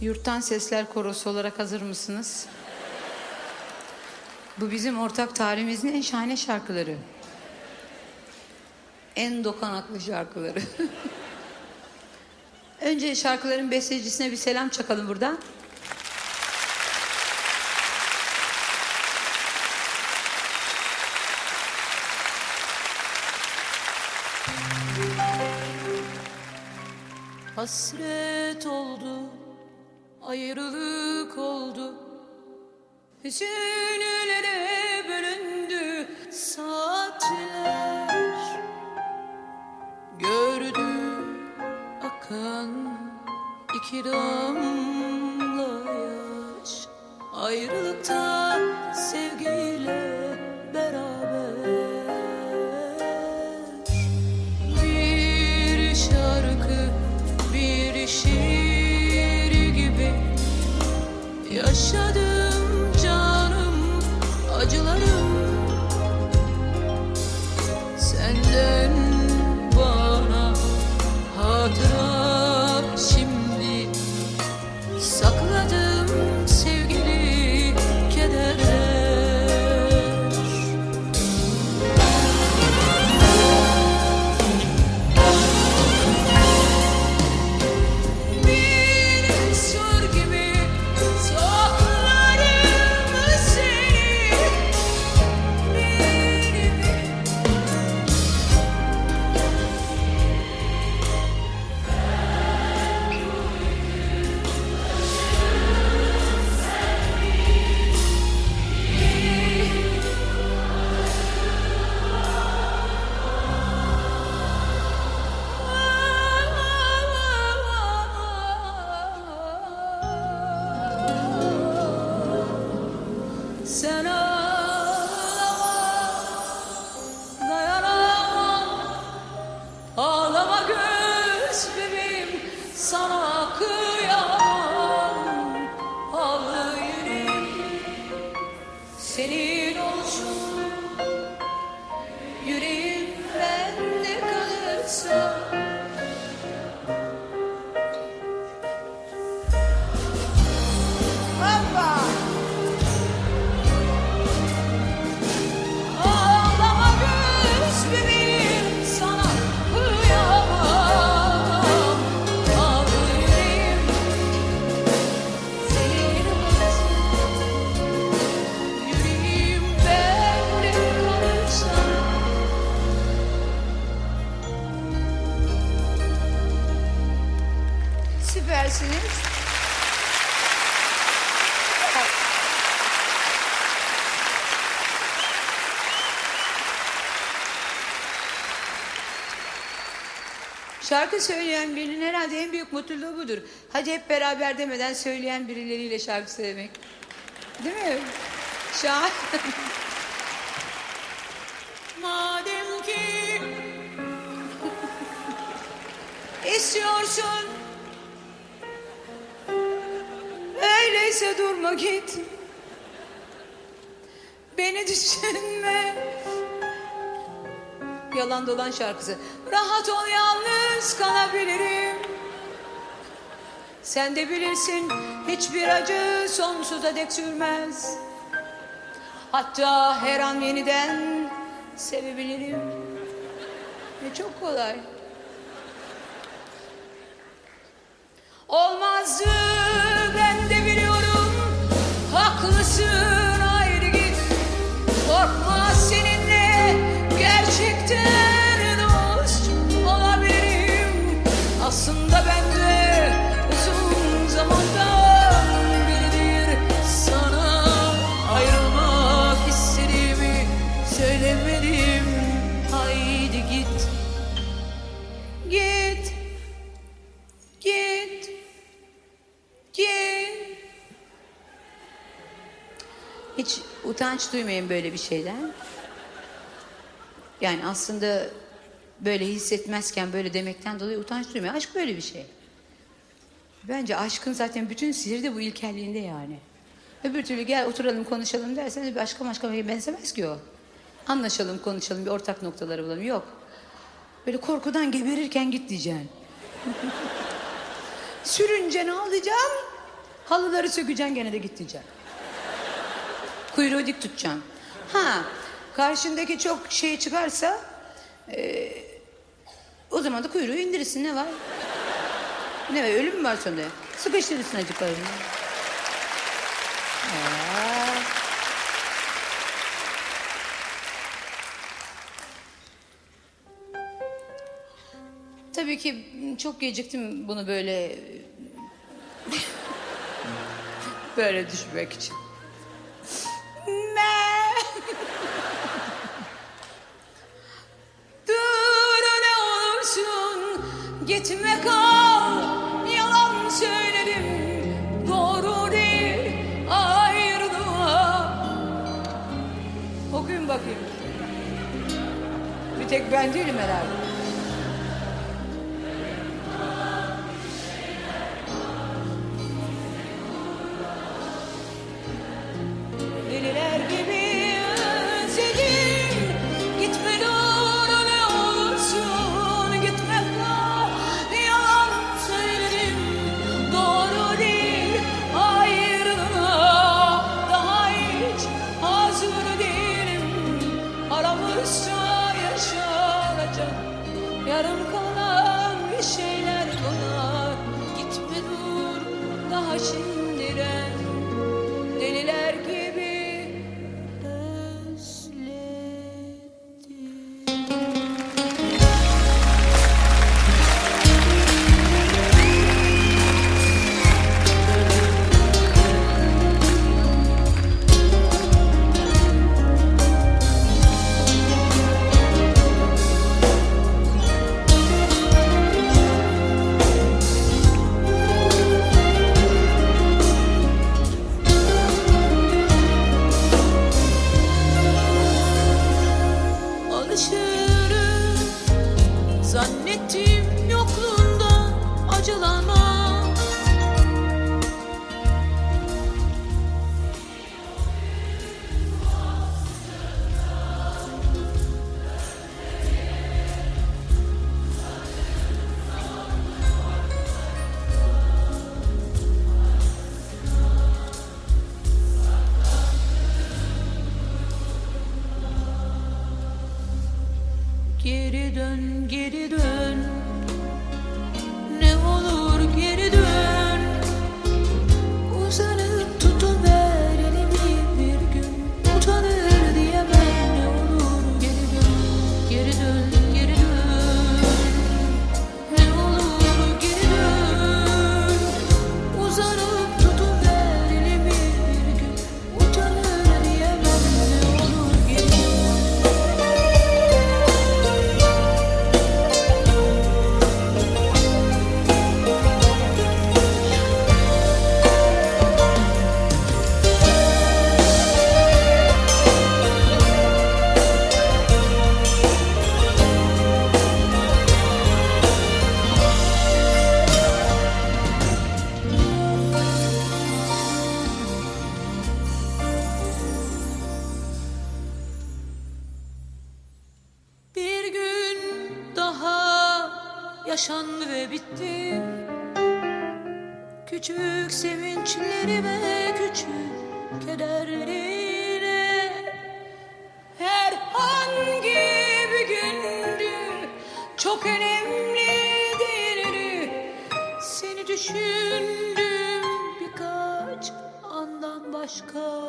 Yurttan Sesler Korosu olarak hazır mısınız? Bu bizim ortak tarihimizin en şahane şarkıları. En dokanaklı şarkıları. Önce şarkıların bestecisine bir selam çakalım buradan. Hasret oldu, ayrılık oldu, hüzünlere bölündü saatler. Gördü akan iki damla yaş, ayrılıkta sevgiyle beraber. Bir şarkı, bir şiir gibi yaşadım canım, acılarım senden bana hatıra. Şimdi sakladım sevgili kederler. Bir sur gibi saklarım seni, sen ağlama, dayanamam. Ağlama göz bebeğim, sana kıyamam. Ağlı yüreğim senin olsun, yüreğim bende kalırsa. Hoppa! Ağlama göz bebeğim, sana kıyamam. Ağlı yüreğim senin olsun, yüreğim bende kalırsa. Süpersiniz. Şarkı söyleyen birinin herhalde en büyük mutluluğu budur. Hadi hep beraber demeden söyleyen birileriyle şarkı söylemek. Değil mi? Şahane. Madem ki istiyorsun, öyleyse durma git. Beni düşünme. Yalan dolan şarkısı. Rahat ol, yalnız kalabilirim. Sen de bilirsin, hiçbir acı sonsuza dek sürmez. Hatta her an yeniden sevebilirim. Çok kolay. Olmazdı, ben de biliyorum. Haklısın, ayrı git. Korkma, seninle gerçekten dost olabilirim. Aslında ben de uzun zamandan beridir sana ayrılmak istediğimi söylemedim. Haydi git, git, git, git. Hiç utanç duymayın böyle bir şeyden. Yani aslında böyle hissetmezken böyle demekten dolayı utanç duymayın. Aşk böyle bir şey. Bence aşkın zaten bütün sihri de bu ilkelliğinde yani. Öbür türlü gel oturalım konuşalım derseniz bir başka benzemez ki o. Anlaşalım, konuşalım, bir ortak noktaları bulalım. Yok. Böyle korkudan geberirken git diyeceksin. Sürünce ne alacağım? Halıları sökeceksin, gene de git diyeceksin. Kuyruğu dik tutacaksın. Ha, karşındaki çok şey çıkarsa o zaman da kuyruğu indirirsin, ne var? Ne var, ölüm mü var sonunda? Sıkıştırırsın acıklarını. Tabii ki çok geciktim bunu böyle böyle düşmek için. Dur ne olursun gitme kal, yalan söyledim, doğru değil ayrılığa. Okuyun bakayım. Bir tek ben değilim herhalde. Deliler gibi özledim, gitme dur ne olursun, gitme kal, yalan söyledim, doğru değil ayrılığa. Daha hiç hazır değilim, aramızda yaşanacak yarım kalan bir şeyler var. Gitme dur daha şimdiden, deliler gibi özledim. Alışırım zannettim, yokluğunda acılanma. Geri dön, geri dön, ne olur geri dön. Uzanıp tutuver elimi bir gün, utanır diyemem, ne olur geri dön, geri dön, geri dön. Ne olur geri dön. Uzanıp tutuver elimi bir gün, utanır diyemem, ne olur geri dön. Bir gün daha yaşandı ve bitti. Küçük sevinçlerime, küçük kederlerine. Herhangi bir gündü, çok önemli değildi. Seni düşündüm birkaç andan başka.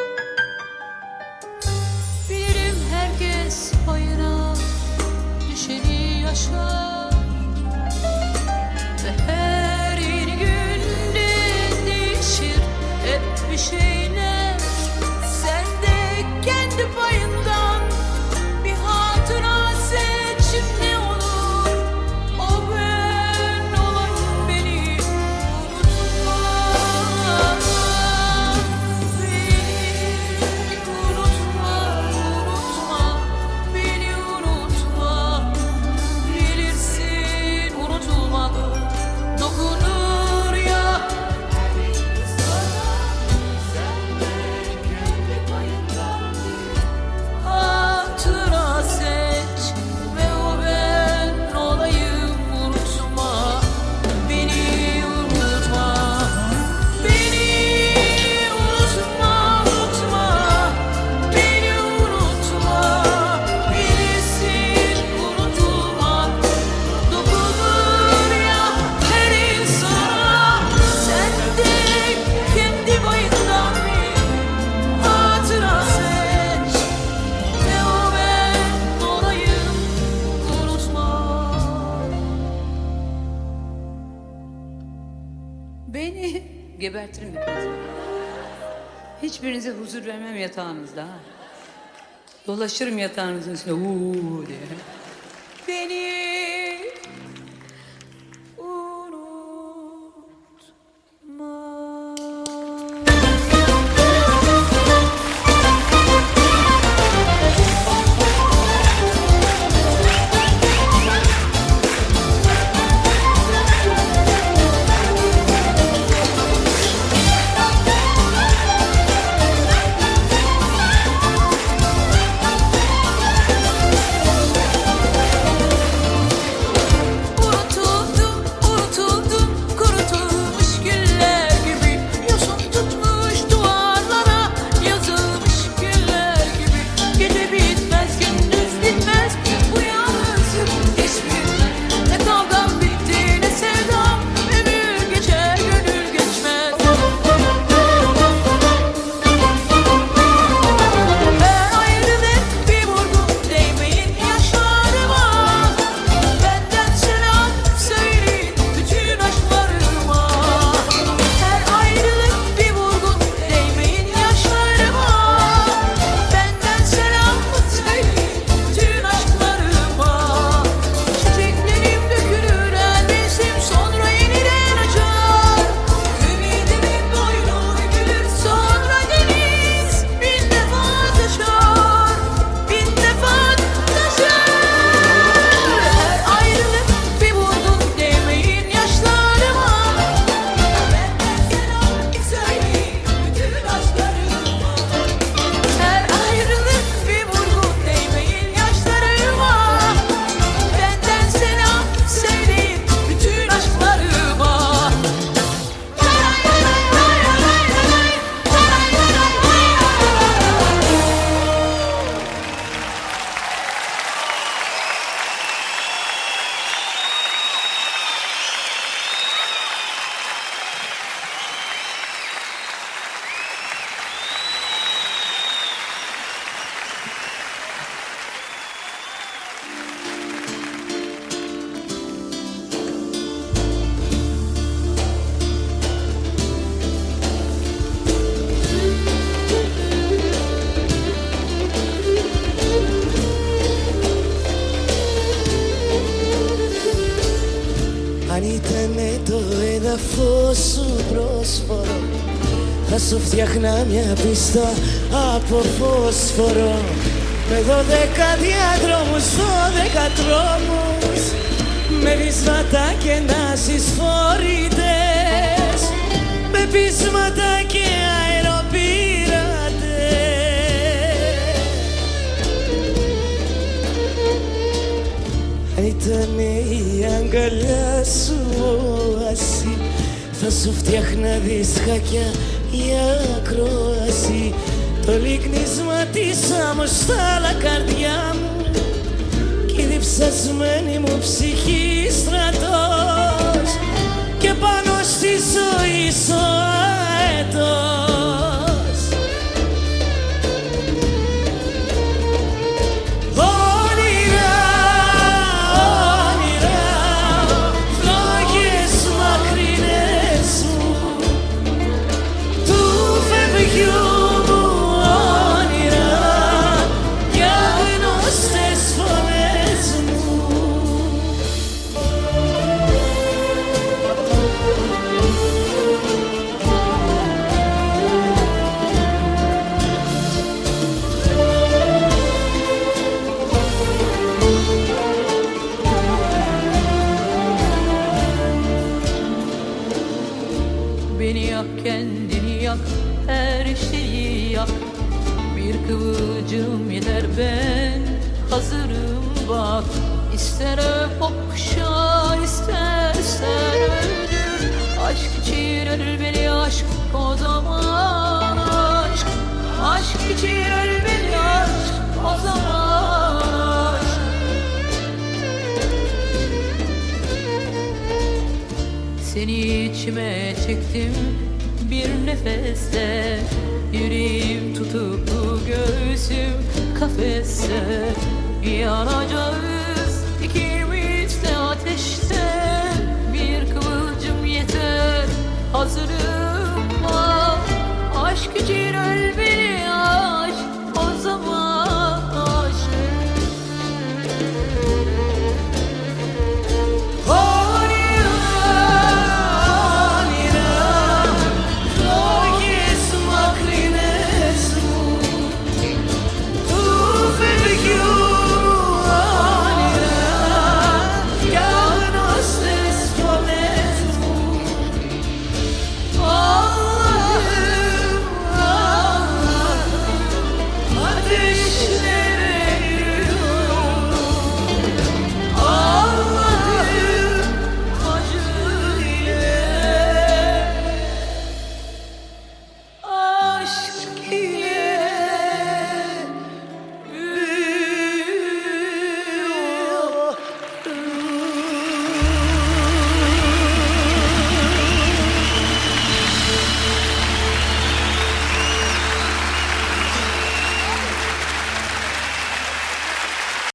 Bilirim herkes payına düşeni yaşar ve her yeni günde değişir hep bir şeyler. Sen de kendi payından bir hatıra seç, ne olur gebertirim hepinizi. Hiçbirinize huzur vermem yatağınızda. Ha. Dolaşırım yatağınızın üstüne uuu diye. Beni Αν ήταν το έδαφος σου πρόσφορο, θα σου φτιάχνα μια πίστα από φόσφορο, με 12 διαδρόμους, 12 τρόμους, με βυσματα και να'σεις φορητές, με πείσματα και αεροπειρατές. Αν ήταν η αγκαλιά σου όαση, θα σου φτιάχνα δισχάκια για ακρόαση, το λίκνισμα της αμοστάλα καρδιά μου κι η διψασμένη μου ψυχή στρατός και πάνω στη ζωή σου αετός. Όνειρα, όνειρα, φλόγες μακρινές μου του φευγιού μου όνειρα κι άγνωστες φωνές μου. Beni yak, kendini yak, her şeyi yak. Bir kıvılcım yeter, ben hazırım bak. İster öp okşa, istersen öldür. Aşk için öl beni aşk, o zaman aşk. Aşk için öl beni aşk, o zaman aşk. Seni içime çektim bir nefeste, yüreğim tutuklu, göğsüm kafeste. Yanacağız ikimiz de ateşte, bir kıvılcım yeter, hazırım